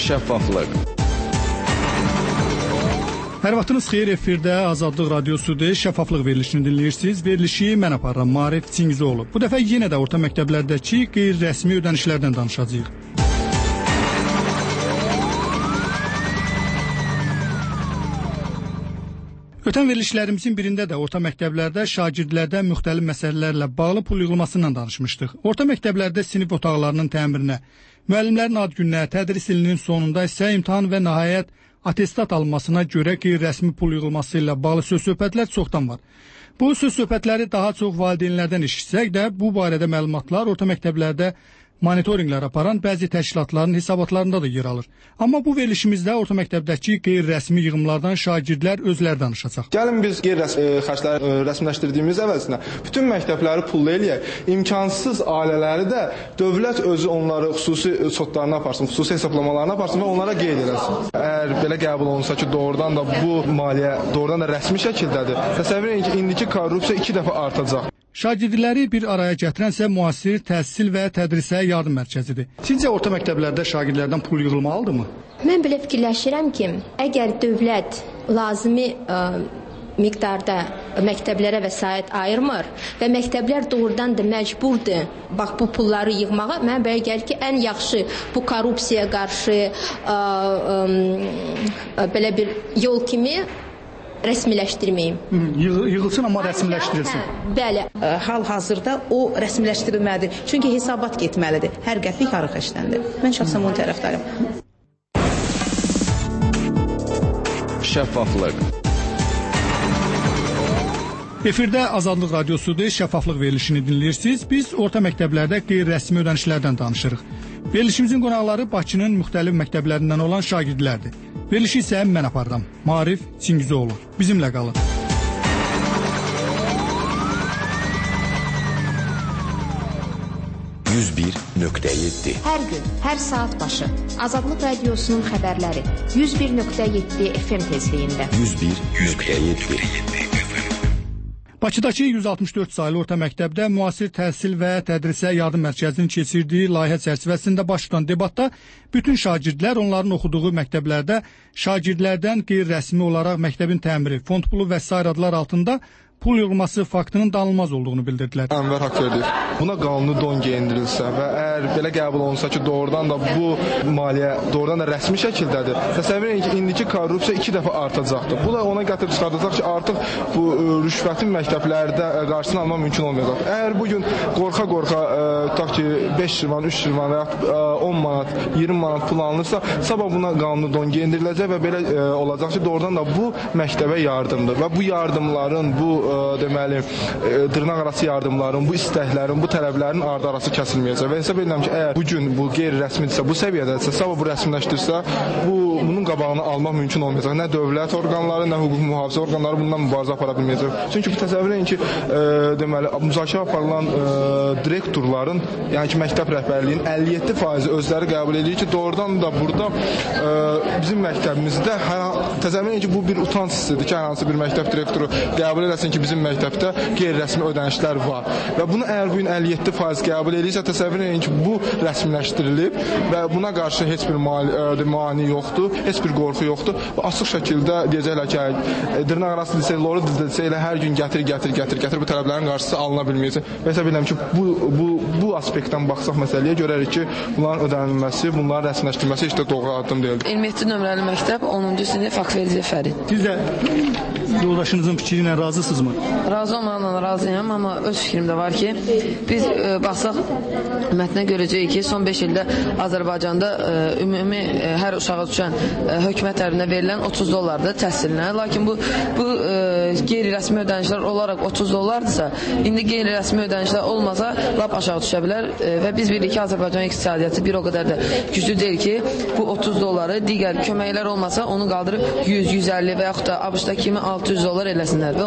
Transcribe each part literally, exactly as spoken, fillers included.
Şəffaflıq. Hər vaxtınız xeyir, efirdə Azadlıq Radiosudur. Şəffaflıq verilişini dinləyirsiniz. Verilişi mən aparıram, Maarif Çingizoğlu. Bu dəfə yenə də orta məktəblərdəki qeyri-rəsmi ödənişlərdən danışacağıq. Ötən verilişlərimizin birində də orta məktəblərdə şagirdlərdən müxtəlif məsələlərlə bağlı pul yığılmasından danışmışdıq. Orta məktəblərdə sinif otaqlarının təmirinə, müəllimlərin ad gününə, tədris ilinin sonunda isə imtahan və nəhayət atestat alınmasına görə qeyri-rəsmi pul yığılması ilə bağlı söz-söhbətlər çoxdan var. Bu söz-söhbətləri daha çox valideynlərdən eşitsək də, bu barədə məlumatlar orta məktəblərdə monitorinqlər aparan bəzi təşkilatların hesabatlarında da yer alır. Amma bu verilişimizdə orta məktəbdəki qeyri-rəsmi yığımlardan şagirdlər özləri danışacaq. Gəlin biz qeyri-rəsmi xərcləri rəsmiləşdirdiyimiz əvəzinə bütün məktəbləri pullu eləyək. İmkansız ailələri də dövlət özü onları xüsusi sotlarına aparsın, xüsusi hesablamalarına aparsın və onlara qeyd eləsin. Əgər belə qəbul olunsa ki, doğrudan da bu maliyyə doğrudan da rəsmi şəkildədir, təsəvvür edin ki, indiki korrupsiya iki dəfə artacaq. Şagirdləri bir araya gətirənsə müasir təhsil və tədrisə yardım mərkəzidir. Sizcə orta məktəblərdə şagirdlərdən pul yığılmalıdırmı? Mən belə fikirləşirəm ki, əgər dövlət lazımi ə, miqdarda məktəblərə vəsait ayırmır və məktəblər doğrudan da məcburdur bax bu pulları yığmağa, mən belə gəlir ki, ən yaxşı bu korrupsiyaya qarşı ə, ə, belə bir yol kimi rəsmiləşdirməyim. Yığılsın, amma rəsmiləşdirilsin. Hə, bəli. Hal-hazırda o rəsmiləşdirilməlidir. Çünki hesabat getməlidir. Hər qəpik yarı xərcləndir. Mən şəxsən bunun tərəfdarıyam. Şəffaflıq. Efirdə Azadlıq Radiosudur, şəffaflıq verilişini dinləyirsiniz. Biz orta məktəblərdə qeyri-rəsmi ödənişlərdən danışırıq. Verilişimizin qonaqları Bakının müxtəlif məktəblərindən olan şagirdlərdir. Verilişi isə mən aparıram, Maarif Çingizoğlu. Bizimlə qalın. yüz bir nöqtə yeddi. Hər gün, hər saat başı Azadlıq Radiosunun xəbərləri yüz bir nöqtə yeddi F M tezliyində. yüz bir nöqtə yeddi. Bakıdakı yüz altmış dörd saylı orta məktəbdə müasir təhsil və tədrisə yardım mərkəzinin keçirdiyi layihə çərçivəsində baş tutan debatda bütün şagirdlər onların oxuduğu məktəblərdə şagirdlərdən qeyri-rəsmi olaraq məktəbin təmiri, fond pulu və sair adlar altında pul yığılması faktının danılmaz olduğunu bildirdilər. Ənvər Haqverdiyev, buna qanuni don geyindirilsə və əgər belə qəbul olunsa ki, doğrudan da bu maliyyə doğrudan da rəsmi şəkildədir, təsəvvür edin ki, indiki korrupsiya iki dəfə artacaqdır. Bu da ona gətirib çıxardacaq ki, artıq bu rüşvətin məktəblərdə qarşısını almaq mümkün olmayacaq. Əgər bugün qorxa-qorxa tutaq ki, beş şirvan, üç şirvan və ya on manat, iyirmi manat pul alınırsa, sabah buna qanuni don geyindiriləcək və belə olacaq ki, doğrudan da bu məktəbə yardımdır və bu yardımların, bu deməli, dırnaq arası yardımların, bu istəklərin, bu tələblərin ardı arası kəsilməyəcək. Və hesab edirəm ki, əgər bu gün bu qeyri-rəsmidirsə, bu səviyyədədirsə, sabah bu rəsmiləşdirsə, bu bunun qabağını almaq mümkün olmayacaq. Nə dövlət orqanları, nə hüquq mühafizə orqanları bundan mübarizə apara bilməyəcək. Çünki bu təsəvvür edin ki, e, deməli, müzakirə aparılan e, direktorların, yəni ki, məktəb rəhbərliyinin əlli yeddi faizi özləri qəbul edir ki, doğrudan da burada e, bizim məktəbimizdə təsəvvür edin ki, bu bir utanc hissidir ki, hər hansı bir məktəb direktoru qəbul eləsin ki, bizim məktəbdə qeyri-rəsmi ödənişlər var. Və bunu əgər bu gün əlli yeddi faiz qəbul edirsə, təsəvvür edin ki, bu rəsmiləşdirilib və buna qarşı heç bir mani yoxdur, heç bir qorxu yoxdur. Və açıq şəkildə deyəcəklər ki, dırnaq arası desə, loru desə elə hər gün gətir, gətir, gətir, gətir, bu tələblərin qarşısı alına bilməyəcək. Və hesab edirəm ki, bu, bu, bu aspektdən baxsaq məsələyə görərik ki, bunların ödənilməsi, bunların rəsmiləşdirilməsi heç də doğru addım deyil. iyirmi yeddi nömrəli məktəb onuncu sinif Haqverdiyev Fərid. Siz də yoldaşınızın fikri ilə razısınızmı? Razı olmaqla razıyam, amma öz fikrim də var ki, biz e, baxsaq mətnə görəcəyik ki, son beş ildə Azərbaycanda e, ümumi e, hər uşağa düşən e, hökumət tərəfindən verilən otuz dollardır təhsilinə. Lakin bu, bu e, qeyri-rəsmi ödənişlər olaraq otuz dollardırsa, indi qeyri-rəsmi ödənişlər olmasa lap aşağı düşə bilər e, və biz bilirik ki, Azərbaycan iqtisadiyyatı bir o qədər də güclü deyil ki, bu otuz dolları digər köməklər olmasa onu qaldırıb yüz yüz əlli və yaxud da ABŞ-da kimi altı yüz dollar eləsinlər və ona görə də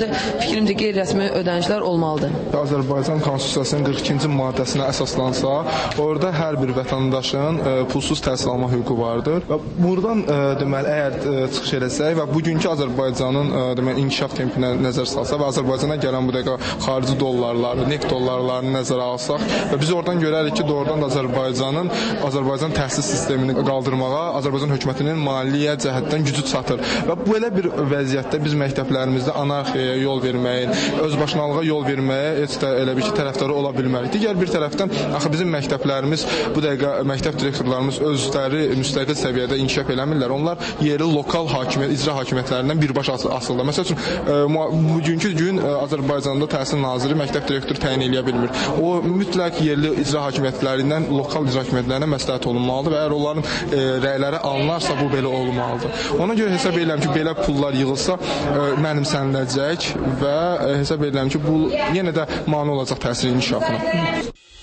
qədər fikrimcə qeyri-rəsmi ödənişlər olmalıdır. Azərbaycan Konstitusiyasının qırx ikinci maddəsinə əsaslansa, orada hər bir vətəndaşın e, pulsuz təhsil alma hüququ vardır. Və buradan e, deməli əgər e, çıxış eləsək və bugünkü Azərbaycanın e, deməli inkişaf tempinə nəzər salsa və Azərbaycana gələn bu dəqiqə xarici dollarları, neft dollarlarını nəzərə alsaq və biz oradan görərik ki, doğrudan da Azərbaycanın Azərbaycan təhsil sistemini qaldırmağa Azərbaycan hökumətinin maliyyə cəhətdən gücü çatır. Və belə bir vəziyyətdə biz məktəblərimizdə anarxiyaya yol verməyin, özbaşınalığa yol verməyə heç də elə bir ki, tərəfdarı ola bilmərik. Digər bir tərəfdən axı bizim məktəblərimiz bu dəqiqə məktəb direktorlarımız özləri müstəqil səviyyədə inkişaf eləmirlər. Onlar yerli lokal hakimiyyət, icra hakimiyyətlərindən birbaşa asılıdır. Məsəl üçün bugünkü gün Azərbaycanda təhsil naziri məktəb direktoru təyin edə bilmir. O mütləq yerli icra hakimiyyətlərindən lokal icra hakimiyyətlərinə məsləhət olunmalıdır və əgər onların e, rəyləri alınarsa bu belə olmalıdır. Ona görə hesab edirəm ki, belə pullar yığılsa e, mənimsəniləcək və e, hesab edirəm ki, bu yenə də mane olacaq təhsil inkişafına.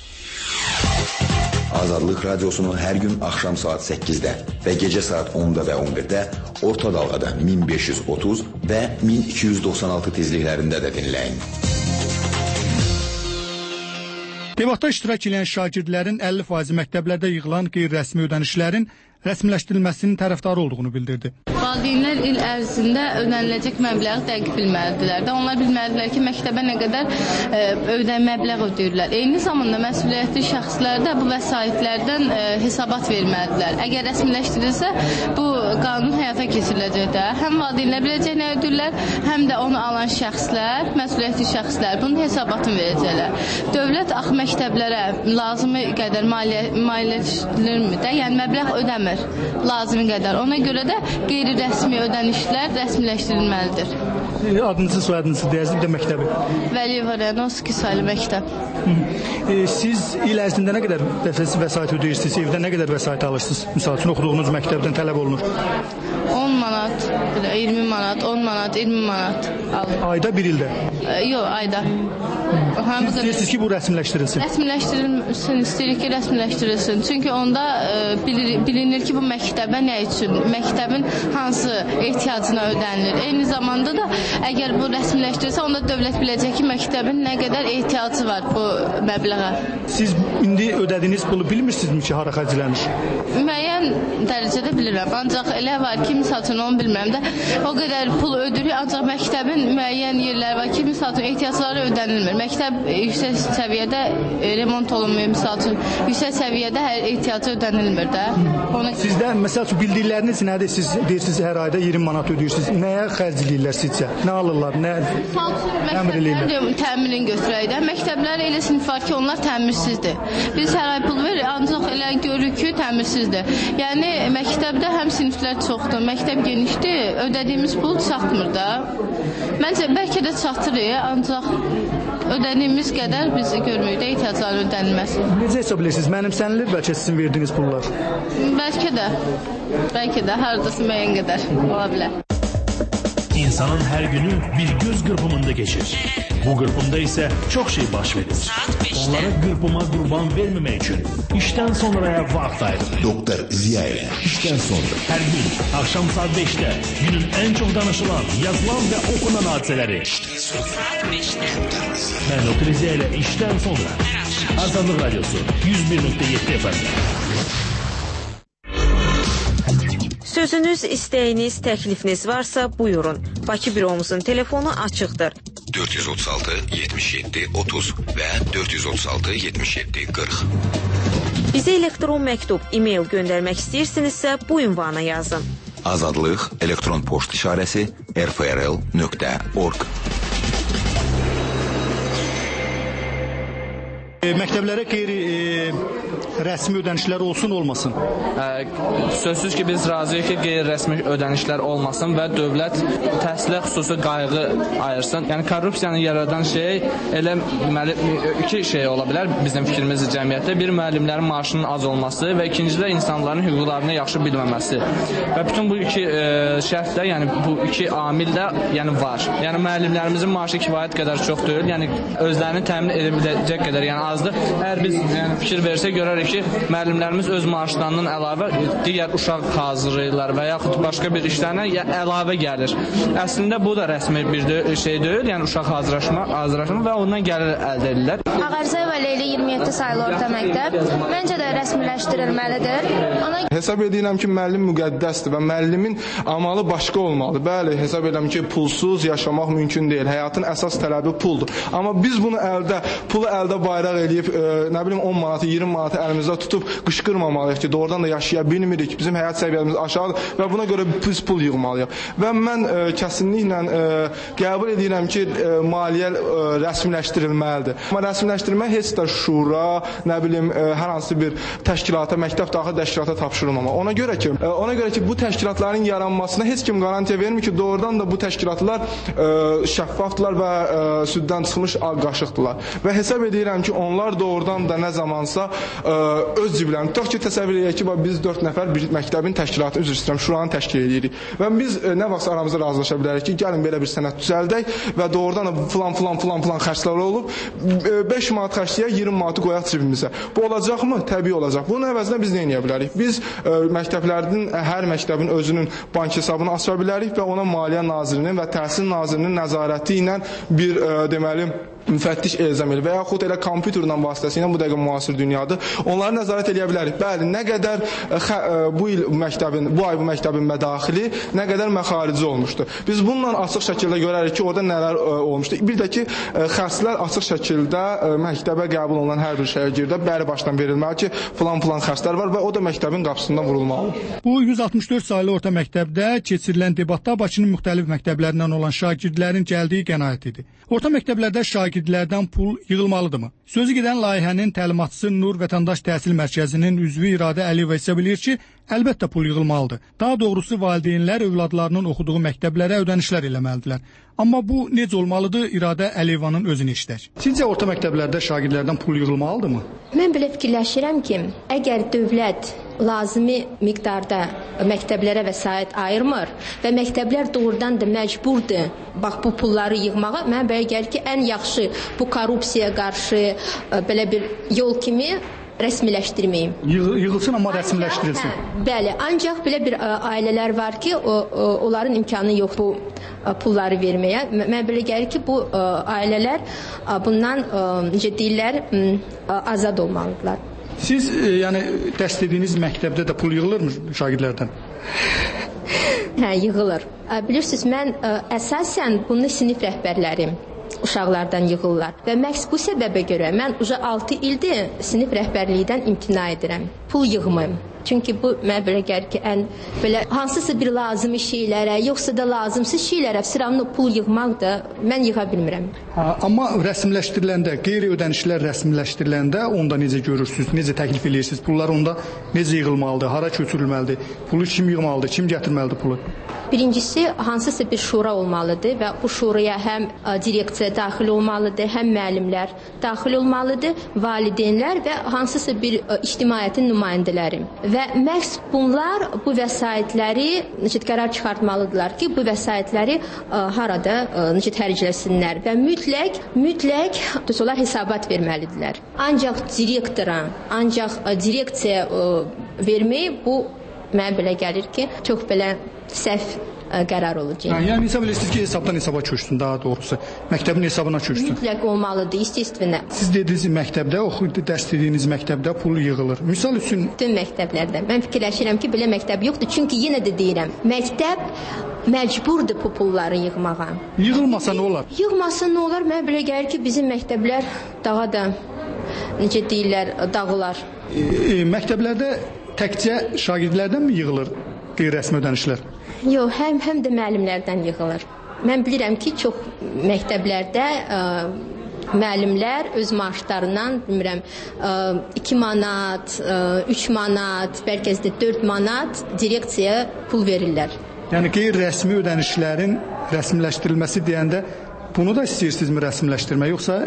Azadlıq Radiosunu hər gün axşam saat səkkizdə və gecə saat onda və on birdə orta dalğada min beş yüz otuz və min iki yüz doxsan altı tezliklərində də dinləyin. Debatda iştirak edən şagirdlərin əlli faizi məktəblərdə yığılan qeyri-rəsmi ödənişlərin rəsmiləşdirilməsinin tərəfdarı olduğunu bildirdi. Valideynlər il ərzində ödəniləcək məbləği dəqiq bilməlidirlər də. Onlar bilməlidirlər ki, məktəbə nə qədər e, ödən məbləğ ödəyirlər. Eyni zamanda məsuliyyətli şəxslər də bu vəsaitlərdən e, hesabat verməlidirlər. Əgər rəsmiləşdirilsə, bu qanun həyata keçiriləcək də. Həm valideynlər biləcək nə ödəyirlər, həm də onu alan şəxslər, məsuliyyətli şəxslər bunun hesabatını verəcəklər. Dövlət axı məktəblərə lazımi qədər maliyyələşdirilmir də, yəni məbləğ ödəmir lazımi qədər. Ona görə də qeyri-rəsmi ödənişlər rəsmiləşdirilməlidir. Adınızı, soyadınızı deyərsiniz, bir də məktəbi. Vəliyeva Rənovski sayılı məktəb. E, siz il ərzində nə qədər vəsait ödeyirsiniz, evdə nə qədər vəsait alırsınız? Misal üçün, oxuduğunuz məktəbdən tələb olunur. on manat, iyirmi manat, on manat, iyirmi manat alır. Ayda, bir ildə? E, yox, ayda. Siz istəyirsiniz ki, bu rəsmiləşdirilsin? Rəsmiləşdirilsin, istəyirik ki, rəsmiləşdirilsin. Çünki onda e, bilir, bilinir ki, bu məktəbə nə üçün, məktəbin hansı ehtiyacına ödənilir. Eyni zamanda da əgər bu rəsmiləşdirilsə, onda dövlət biləcək ki, məktəbin nə qədər ehtiyacı var bu məbləğə. Siz indi ödədiyiniz pulu bilmirsinizmi ki, hara xərclənir? Müəyyən dərəcədə bilirəm, ancaq elə var ki, misal üçün onu bilmirəm də, o qədər pul ödürük, ancaq məktəbin müəyyən yerləri var ki, misal üçün ehtiyacları ödənilmir. Məktəb yüksək səviyyədə remont olunmuyor, misal üçün yüksək səviyyədə hər ehtiyacı ödənilmir də. Ona... Sizdə, məsəl üçün, bildikləriniz nədir? Siz deyirsiniz, hər ayda iyirmi manat ödəyirsiniz. Nəyə xərcləyirlər sizcə? Nə alırlar? Nə təmir eləyirlər? Təmirin götürək də. Məktəblər elə sinif var ki, onlar təmirsizdir. Biz hər ay pul verir, ancaq elə görürük ki, təmirsizdir. Yəni, məktəbdə həm siniflər çoxdur, məktəb genişdir, ödədiyimiz pul çatmır da. Məncə, bəlkə də çatır, ancaq ödədiyimiz qədər biz görmürük də ehtiyacların ödənilməsi. Necə hesab edirsiniz? Mənimsənilir bəlkə sizin verdiyiniz pullar? Bəlkə də. Bəlkə də hardası müəyyən qədər ola bilər. İnsanın hər günü bir göz qırpımında geçir. Bu qırpımda isə çox şey baş verir. Onlara qırpıma qurban verməmək üçün işdən sonraya vaxt ayırır. Doktor Ziya ilə işdən sonra. Hər gün axşam saat beşdə günün ən çox danışılan, yazılan və okunan hadisələri. Saat beşdə. Mən Doktor Ziya ilə işdən sonra. Azadlıq Radiosu yüz bir nöqtə yeddi F M. Sözünüz, istəyiniz, təklifiniz varsa buyurun. Bakı büromuzun telefonu açıqdır. dörd yüz otuz altı yetmiş yeddi otuz və dörd yüz otuz altı yetmiş yeddi qırx. Bizə elektron məktub, e-mail göndərmək istəyirsinizsə bu ünvana yazın. Azadlıq elektron poçt işarəsi r f r l nöqtə org. Məktəblərə qeyri e, rəsmi ödənişlər olsun, olmasın? Ə, sözsüz ki, biz razıyıq ki, qeyri-rəsmi ödənişlər olmasın və dövlət təhsilə xüsusi qayğı ayırsın. Yəni, korrupsiyanı yaradan şey elə deməli, iki şey ola bilər bizim fikrimizdə cəmiyyətdə. Bir, müəllimlərin maaşının az olması və ikinci də insanların hüquqlarını yaxşı bilməməsi. Və bütün bu iki e, şərtdə, yəni bu iki amil də yəni, var. Yəni, müəllimlərimizin maaşı kifayət qədər çox deyil. Yəni, özlərini təmin edə biləcək qədər, yəni azdır. Əgər biz yəni, fikir versək görərik ki, müəllimlərimiz öz maaşlarından əlavə digər uşaq hazırlayırlar və yaxud başqa bir işlərlə əlavə gəlir. Əslində bu da rəsmi bir şey deyil, yəni uşaq hazırlaşma, hazırlaşma və ondan gəlir əldə edirlər. Ağarzayeva Leyli iyirmi yeddi saylı orta məktəb məncə də rəsmiləşdirilməlidir. Ona hesab edirəm ki, müəllim müqəddəsdir və müəllimin amalı başqa olmalıdır. Bəli, hesab edirəm ki, pulsuz yaşamaq mümkün deyil. Həyatın əsas tələbi puldur. Amma biz bunu əldə, pulu əldə bayraq eləyib, e, nə bilim on manatı, iyirmi manatı əlimizdə tutub qışqırmamalıyıq ki, doğrudan da yaşaya bilmirik. Bizim həyat səviyyəmiz aşağıdır və buna görə pis pul yığmalıyıq. Və mən e, kəsinliklə e, qəbul edirəm ki, e, maliyyə e, rəsmiləşdirilməlidir. Amma rəsmiləşdirmə heç də şura, nə bilim, e, hər hansı bir təşkilata, məktəb daxil təşkilata tapşırılmamalı. Ona görə ki, e, ona görə ki, bu təşkilatların yaranmasına heç kim qarantiya vermir ki, doğrudan da bu təşkilatlar e, şəffafdılar və e, süddən çıxmış ağ qaşıqdılar. Və hesab edirəm ki, onlar doğrudan da nə zamansa e, öz ciblərini, tutaq ki, təsəvvür edək ki, biz dörd nəfər bir məktəbin təşkilatı, üzr istəyirəm, şuranı təşkil edirik. Və biz e, nə vaxt aramızda razılaşa bilərik ki, gəlin belə bir sənət düzəldək və doğrudan da filan filan filan filan xərclər olub, beş manat xərcləyək, iyirmi manatı qoyaq cibimizə. Bu olacaqmı? Təbii olacaq. Bunun əvəzinə biz nə edə bilərik? Biz e, məktəblərin, hər məktəbin özünün bank hesabını aça bilərik və ona Maliyyə Nazirinin və Təhsil Nazirinin nəzarəti ilə bir e, deməli müfəttiş elzam edir və yaxud elə kompüterlə vasitəsilə, bu dəqiqə müasir dünyadır, onları nəzarət edə bilərik. Bəli, nə qədər ə, bu il məktəbin, bu ay bu məktəbin mədaxili, nə qədər məxarici olmuşdu. Biz bununla açıq şəkildə görərik ki, orada nələr ə, olmuşdu. Bir də ki, ə, xərclər açıq şəkildə ə, məktəbə qəbul olunan hər bir şagirdə bəri başdan verilməli ki, filan-filan xərclər var və o da məktəbin qapısından vurulmalıdır. Bu yüz altmış dörd saylı orta məktəbdə keçirilən debatda Bakının müxtəlif məktəblərindən olan şagirdlərin gəldiyi qənaət idi. Orta məktəblərdə şagirdlərdən pul yığılmalıdırmı? Sözü gedən layihənin təlimatçısı Nur Vətəndaş Təhsil Mərkəzinin üzvü İradə Əliyeva isə bilir ki, əlbəttə pul yığılmalıdır. Daha doğrusu valideynlər övladlarının oxuduğu məktəblərə ödənişlər eləməlidirlər. Amma bu necə olmalıdır? İradə Əliyevanın özünü işlək. Sizcə orta məktəblərdə şagirdlərdən pul yığılmalıdırmı? Mən belə fikirləşirəm ki, əgər dövlət lazımi miqdarda məktəblərə vəsait ayırmır və məktəblər doğrudan da məcburdur bax bu pulları yığmağa, mən belə gəlir ki, ən yaxşı bu korrupsiyaya qarşı belə bir yol kimi rəsmiləşdirməyim. Yığılsın, amma rəsmiləşdirilsin. Hə, bəli, ancaq belə bir ə, ailələr var ki, o, o, onların imkanı yox bu ə, pulları verməyə. Mən belə gəlir ki, bu ə, ailələr ə, bundan ə, necə deyirlər, ə, azad olmalıdırlar. Siz ə, yəni dəstədiyiniz məktəbdə də pul yığılırmı şagirdlərdən? Hə, yığılır. Ə, bilirsiniz, mən ə, əsasən bunu sinif rəhbərlərim uşaqlardan yığırlar. Və məhz bu səbəbə görə mən uca altı ildir sinif rəhbərlikdən imtina edirəm. Pul yığmayım. Çünki bu mənə belə gəlir ki, ən belə hansısa bir lazımi şeylərə, yoxsa da lazımsız şeylərə sıramlı pul yığmaq da mən yığa bilmirəm. Ha, amma rəsmiləşdiriləndə, qeyri-ödənişlər rəsmiləşdiriləndə onda necə görürsünüz, necə təklif edirsiniz? Pullar onda necə yığılmalıdır, hara köçürülməlidir? Pulu kim yığmalıdır, kim gətirməlidir pulu? Birincisi, hansısa bir şura olmalıdır və bu şuraya həm direksiya daxil olmalıdır, həm müəllimlər daxil olmalıdır, valideynlər və hansısa bir ictimaiyyətin nümayəndələri. Və məhz bunlar bu vəsaitləri necə qərar çıxartmalıdırlar ki, bu vəsaitləri ə, harada ə, necə xərcləsinlər və mütləq, mütləq onlar hesabat verməlidirlər. Ancaq direktora, ancaq ə, direksiya ə, vermək bu mənə belə gəlir ki, çox belə səhv ə, qərar olacaq. Hə, yəni hesab edirsiniz ki, hesabdan hesaba köçsün, daha doğrusu məktəbin hesabına köçsün. Mütləq olmalıdır, istəstinə. Siz dediniz məktəbdə, oxu dərs dediyiniz məktəbdə pul yığılır. Misal üçün bütün məktəblərdə mən fikirləşirəm ki, belə məktəb yoxdur. Çünki yenə də deyirəm, məktəb məcburdur bu pulları yığmağa. Yığılmasa nə olar? Yığmasa nə olar? Mənə belə gəlir ki, bizim məktəblər daha da necə deyirlər, dağılar. E, e, məktəblərdə təkcə şagirdlərdən mi yığılır qeyri-rəsmi ödənişlər? Yox, həm həm də müəllimlərdən yığılır. Mən bilirəm ki, çox məktəblərdə ə, müəllimlər öz maaşlarından, bilmirəm, ə, iki manat, ə, üç manat, bəlkə də dörd manat direksiyaya pul verirlər. Yəni qeyri-rəsmi ödənişlərin rəsmiləşdirilməsi deyəndə bunu da istəyirsinizmi rəsmiləşdirmək, yoxsa?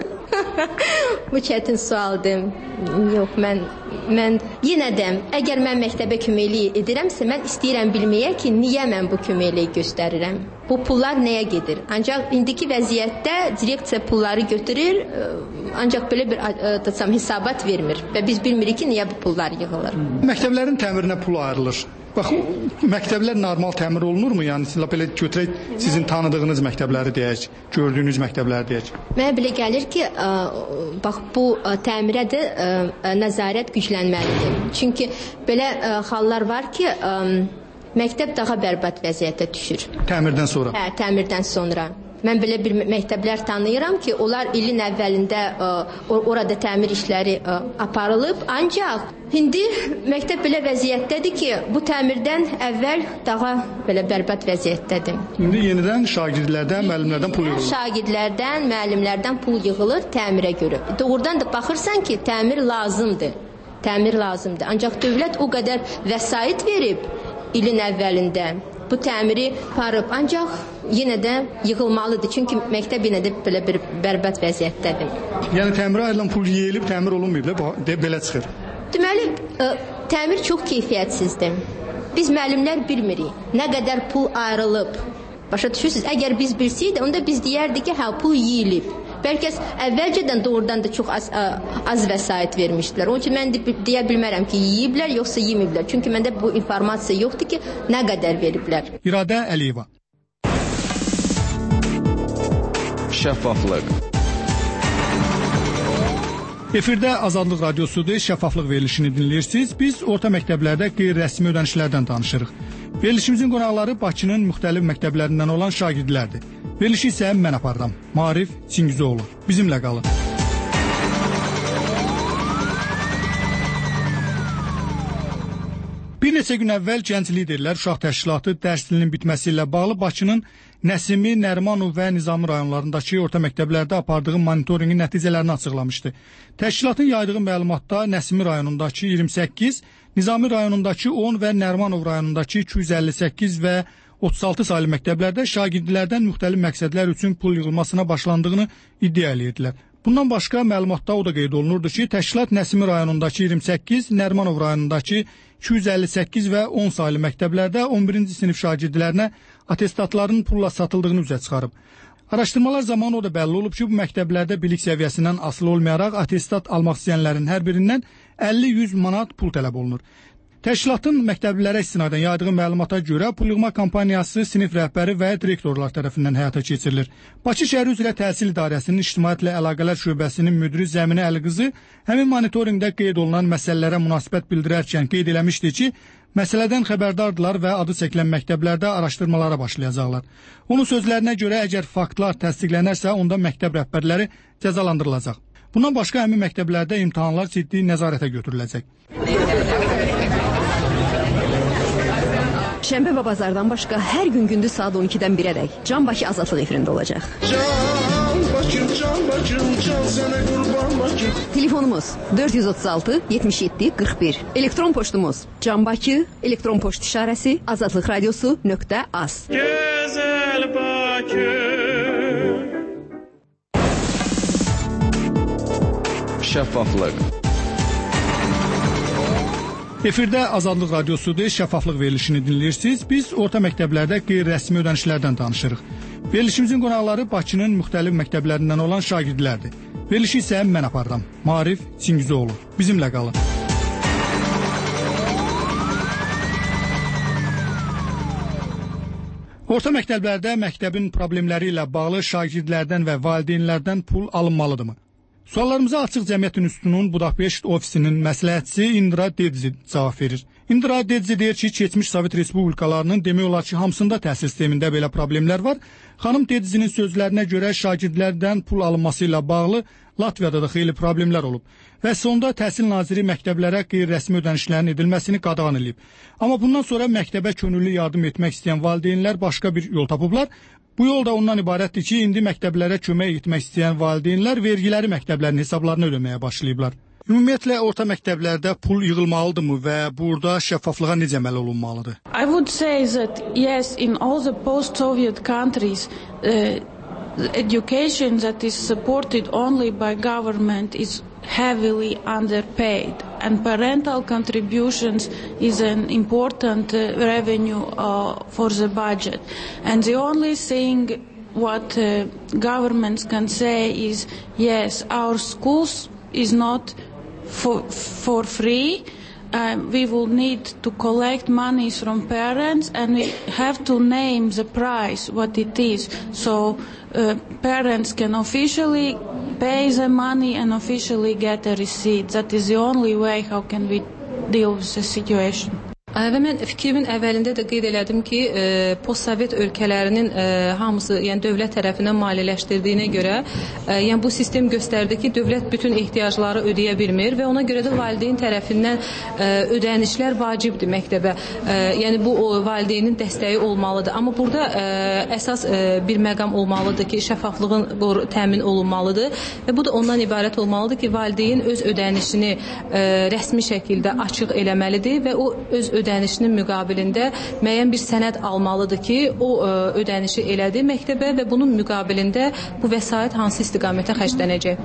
Bu çətin sualdır. Yox, mən mən yenə də əgər mən məktəbə köməklik edirəmsə, mən istəyirəm bilməyə ki, niyə mən bu köməkliyi göstərirəm? Bu pullar nəyə gedir? Ancaq indiki vəziyyətdə direksiya pulları götürür, ancaq belə bir desəm hesabat vermir və biz bilmirik ki, niyə bu pullar yığılır. Məktəblərin təmirinə pul ayrılır. Bax, məktəblər normal təmir olunurmu? Yəni belə götürək sizin tanıdığınız məktəbləri deyək, gördüyünüz məktəbləri deyək. Mənə belə gəlir ki, ə, bax bu ə, təmirə də ə, nəzarət güclənməlidir. Çünki belə ə, hallar var ki, ə, məktəb daha bərbad vəziyyətə düşür. Təmirdən sonra? Hə, təmirdən sonra. Mən belə bir məktəblər tanıyıram ki, onlar ilin əvvəlində ə, orada təmir işləri ə, aparılıb, ancaq indi məktəb belə vəziyyətdədir ki, bu təmirdən əvvəl daha belə bərbad vəziyyətdədir. İndi yenidən şagirdlərdən, müəllimlərdən pul yığılır. Şagirdlərdən, müəllimlərdən pul yığılır təmirə görə. Doğrudan da baxırsan ki, təmir lazımdır. Təmir lazımdır. Ancaq dövlət o qədər vəsait verib ilin əvvəlində. Bu təmiri aparıb, ancaq yenə də yığılmalıdır. Çünki məktəb yenə də belə bir bərbad vəziyyətdədir. Yəni təmirə ayrılan pul yeyilib, təmir olunmayıb, belə çıxır. Deməli, ə, təmir çox keyfiyyətsizdir. Biz müəllimlər bilmirik nə qədər pul ayrılıb. Başa düşürsünüz? Əgər biz bilsəydik, onda biz deyərdik ki, hə, pul yeyilib. Bəlkə əvvəlcədən doğrudan da çox az, az vəsait vermişdilər. Onun üçün mən de, deyə bilmərəm ki, yeyiblər yoxsa yeməyiblər. Çünki məndə bu informasiya yoxdur ki, nə qədər veriblər. İradə Əliyeva. Şəffaflıq. Efirdə Azadlıq Radiosudur, şəffaflıq verilişini dinləyirsiniz. Biz orta məktəblərdə qeyri-rəsmi ödənişlərdən danışırıq. Verilişimizin qonaqları Bakının müxtəlif məktəblərindən olan şagirdlərdir. Verilişi isə mən aparıram. Maarif Çingizoğlu. Bizimlə qalın. Bir neçə gün əvvəl gənc liderlər uşaq təşkilatı dərs ilinin bitməsi ilə bağlı Bakının Nəsimi, Nərimanov və Nizami rayonlarındakı orta məktəblərdə apardığı monitorinqin nəticələrini açıqlamışdı. Təşkilatın yaydığı məlumatda Nəsimi rayonundakı iyirmi səkkiz, Nizami rayonundakı on və Nərimanov rayonundakı iki yüz əlli səkkiz və otuz altı saylı məktəblərdə şagirdlərdən müxtəlif məqsədlər üçün pul yığılmasına başlandığını iddia edirdilər. Bundan başqa məlumatda o da qeyd olunurdu ki, təşkilat Nəsimi rayonundakı iyirmi səkkiz, Nərimanov rayonundakı iki yüz əlli səkkiz və on saylı məktəblərdə on birinci sinif şagirdlərinə atestatların pulla satıldığını üzə çıxarıb. Araşdırmalar zamanı o da bəlli olub ki, bu məktəblərdə bilik səviyyəsindən asılı olmayaraq atestat almaq istəyənlərin hər birindən əlli yüz manat pul tələb olunur. Təşkilatın məktəblilərə istinadən yaydığı məlumata görə pul yığma kampaniyası sinif rəhbəri və direktorlar tərəfindən həyata keçirilir. Bakı şəhəri üzrə Təhsil İdarəsinin İctimaiyyətlə Əlaqələr şöbəsinin müdiri Zəminə Əliqızı həmin monitorinqdə qeyd olunan məsələlərə münasibət bildirərkən qeyd eləmişdi ki, məsələdən xəbərdardılar və adı çəkilən məktəblərdə araşdırmalara başlayacaqlar. Onun sözlərinə görə əgər faktlar təsdiqlənərsə, onda məktəb rəhbərləri cəzalandırılacaq. Bundan başqa həmin məktəblərdə imtahanlar ciddi nəzarətə götürüləcək. Şənbə və bazardan başqa hər gün gündüz saat on ikidən birədək Can Bakı Azadlıq efirində olacaq. Can Bakım, Can Bakım, Can sənə qurban Bakım. Telefonumuz dörd yüz otuz altı yetmiş yeddi qırx bir. Elektron poçtumuz Can Bakı, elektron poçt işarəsi azadlıq radiosu nöqtə az. Gözəl Bakı. Şəffaflıq. Efirdə Azadlıq Radiosudur, şəffaflıq verilişini dinləyirsiniz. Biz orta məktəblərdə qeyri-rəsmi ödənişlərdən danışırıq. Verilişimizin qonaqları Bakının müxtəlif məktəblərindən olan şagirdlərdir. Verilişi isə mən aparıram. Maarif Çingizoğlu. Bizimlə qalın. Orta məktəblərdə məktəbin problemləri ilə bağlı şagirdlərdən və valideynlərdən pul alınmalıdırmı? Suallarımıza Açıq Cəmiyyət İnstitutunun Budapeşt ofisinin məsləhətçisi İndira Dedzi cavab verir. İndira Dedzi deyir ki, keçmiş Sovet Respublikalarının demək olar ki, hamısında təhsil sistemində belə problemlər var. Xanım Dedzinin sözlərinə görə şagirdlərdən pul alınması ilə bağlı Latviyada da xeyli problemlər olub. Və sonda Təhsil Naziri məktəblərə qeyri-rəsmi ödənişlərin edilməsini qadağan edib. Amma bundan sonra məktəbə könüllü yardım etmək istəyən valideynlər başqa bir yol tapıblar. Bu yol da ondan ibarətdir ki, indi məktəblərə kömək etmək istəyən valideynlər vergiləri məktəblərin hesablarına ödəməyə başlayıblar. Ümumiyyətlə, orta məktəblərdə pul yığılmalıdırmı və burada şəffaflığa necə əməl olunmalıdır? I would say that yes, in all the post-Soviet countries, uh, education that is supported only by government is heavily underpaid, and parental contributions is an important uh, revenue uh, for the budget. And the only thing what uh, governments can say is, yes, our schools is not for, for free. Uh, we will need to collect monies from parents, and we have to name the price, what it is. So uh, parents can officially pay the money and officially get a receipt. That is the only way how can we deal with the situation. Və mən fikrimin əvvəlində də qeyd elədim ki, e, postsovet ölkələrinin e, hamısı, yəni dövlət tərəfindən maliyyələşdirdiyinə görə, e, yəni bu sistem göstərdi ki, dövlət bütün ehtiyacları ödəyə bilmir və ona görə də valideyn tərəfindən e, ödənişlər vacibdir məktəbə. E, yəni bu o, valideynin dəstəyi olmalıdır. Amma burada e, əsas e, bir məqam olmalıdır ki, şəffaflığın təmin olunmalıdır və bu da ondan ibarət olmalıdır ki, valideyn öz ödənişini e, rəsmi şəkildə açıq eləməlidir və o öz ödənişinin müqabilində müəyyən bir sənəd almalıdır ki, o ə, ödənişi elədi məktəbə və bunun müqabilində bu vəsait hansı istiqamətə xərclənəcək.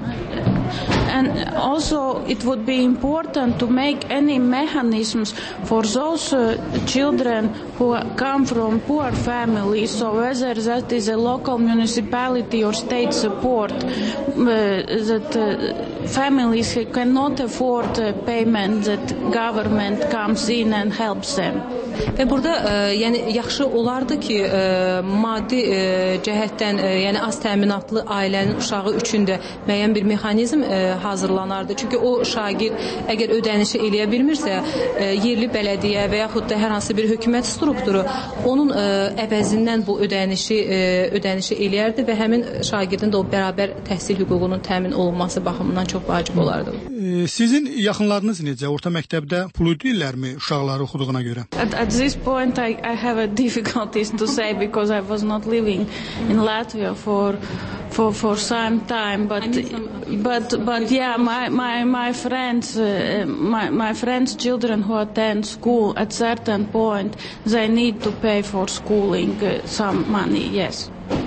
And also it would be important to make any mechanisms for those uh, children who come from poor families, so whether that is a local municipality or state support, uh, that uh, families who cannot afford uh, payment, that government comes in and helps them. Və burada ə, yəni yaxşı olardı ki, ə, maddi ə, cəhətdən, ə, yəni az təminatlı ailənin uşağı üçün də müəyyən bir mexanizm ə, hazırlanardı. Çünki o şagird əgər ödənişi eləyə bilmirsə, ə, yerli bələdiyyə və yaxud da hər hansı bir hökumət strukturu onun ə, əvəzindən bu ödənişi ə, ödənişi eləyərdi və həmin şagirdin də o bərabər təhsil hüququnun təmin olunması baxımından çox vacib olardı. Sizin yaxınlarınız necə? Orta məktəbdə pul ödəyirlərmi uşaqları oxuduğuna görə? At, at this point I, I have a difficulties to say because I was not living in Latvia for for for some time, but but but yeah, my my my friends uh, my my friends children who attend school at certain point they need to pay for schooling uh, some money, yes.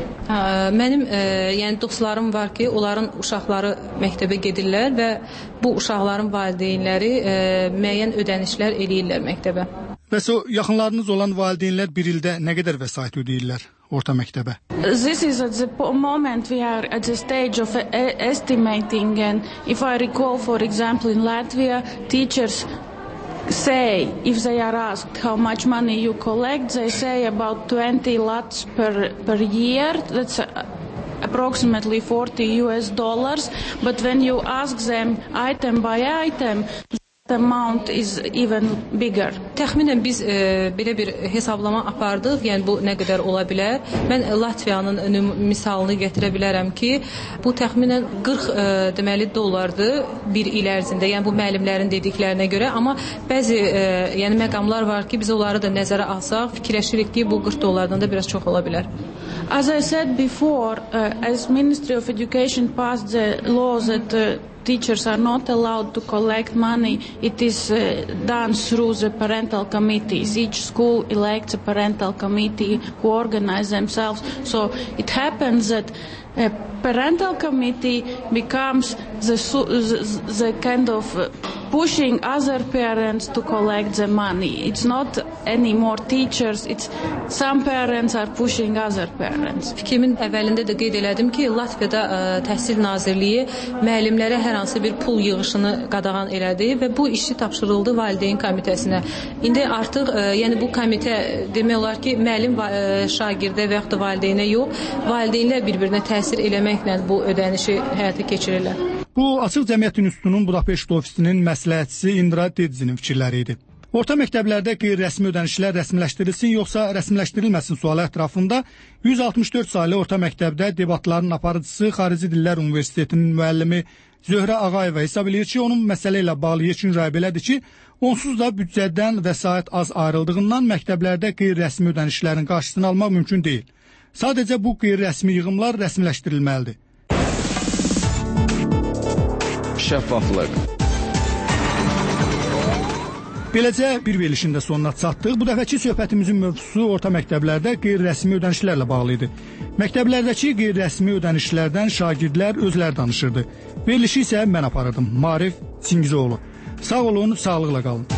Mənim e, yəni dostlarım var ki, onların uşaqları məktəbə gedirlər və bu uşaqların valideynləri e, müəyyən ödənişlər eləyirlər məktəbə. Bəs o yaxınlarınız olan valideynlər bir ildə nə qədər vəsait ödəyirlər orta məktəbə? This is at the moment we are at the stage of estimating, and if I recall, for example, in Latvia, teachers say, if they are asked how much money you collect, they say about twenty lats per per year. That's uh, approximately forty U S dollars. But when you ask them item by item, the amount is even bigger. Təxminən biz e, belə bir hesablama apardıq, yəni bu nə qədər ola bilər. Mən Latviyanın misalını gətirə bilərəm ki, bu təxminən qırx e, deməli dollardır bir il ərzində. Yəni bu müəllimlərin dediklərinə görə, amma bəzi e, yəni məqamlar var ki, biz onları da nəzərə alsaq, fikirləşirik ki, bu qırx dollardan da biraz çox ola bilər. As I said before, uh, as Ministry of Education passed the law that uh, teachers are not allowed to collect money, it is uh, done through the parental committees. Each school elects a parental committee who organize themselves. So it happens that a parental committee becomes the, the, the kind of uh, pushing other parents to collect the money. It's not anymore teachers, it's some parents are pushing other parents. Fikrimin əvvəlində də qeyd elədim ki, Latviyada ə, Təhsil Nazirliyi müəllimlərə hər hansı bir pul yığışını qadağan elədi və bu işi tapşırıldı valideyn komitəsinə. İndi artıq ə, yəni bu komitə demək olar ki, müəllim ə, şagirdə və yaxud da valideynə yox, valideynlər bir-birinə təsir eləməklə bu ödənişi həyata keçirirlər. Bu Açıq Cəmiyyət İnstitutunun Budapeşt ofisinin məsləhətçisi İndra Tedzinin fikirləri idi. Orta məktəblərdə qeyri-rəsmi ödənişlər rəsmiləşdirilsin yoxsa rəsmiləşdirilməsin sualı ətrafında yüz altmış dörd saylı orta məktəbdə debatların aparıcısı Xarici Dillər Universitetinin müəllimi Zöhrə Ağayeva hesab edir ki, onun məsələ ilə bağlı yekun rəy belədir ki, onsuz da büdcədən vəsait az ayrıldığından məktəblərdə qeyri-rəsmi ödənişlərin qarşısını almaq mümkün deyil. Sadəcə bu qeyri-rəsmi yığımlar rəsmiləşdirilməlidir. Şəffaflıq. Beləcə bir verilişin də sonuna çatdıq. Bu dəfəki söhbətimizin mövzusu orta məktəblərdə qeyri-rəsmi ödənişlərlə bağlı idi. Məktəblərdəki qeyri-rəsmi ödənişlərdən şagirdlər özləri danışırdı. Verilişi isə mən aparırdım. Marif Çingizoğlu. Sağ olun, sağlıqla qalın.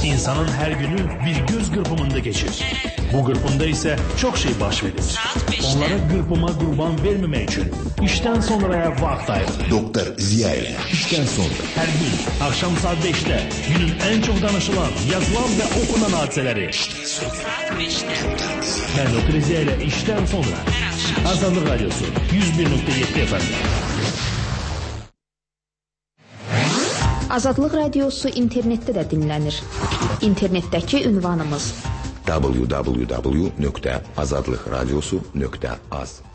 İnsanın her günü bir göz kırpımında geçir. Bu kırpımda ise çok şey baş verir. Onlara kırpıma kurban vermemek için işten sonraya vakit ayırın. Doktor Ziya ile işten sonra. Her gün akşam saat beşte günün en çok danışılan, yazılan ve okunan hadiseleri. Saat beşte. Ben Doktor Ziya ile işten sonra. Azadlık Radyosu yüz bir nokta yedi F M. Azadlıq Radiosu internetdə də dinlənir. İnternetdəki ünvanımız w w w nokta azadlıkradyosu nokta az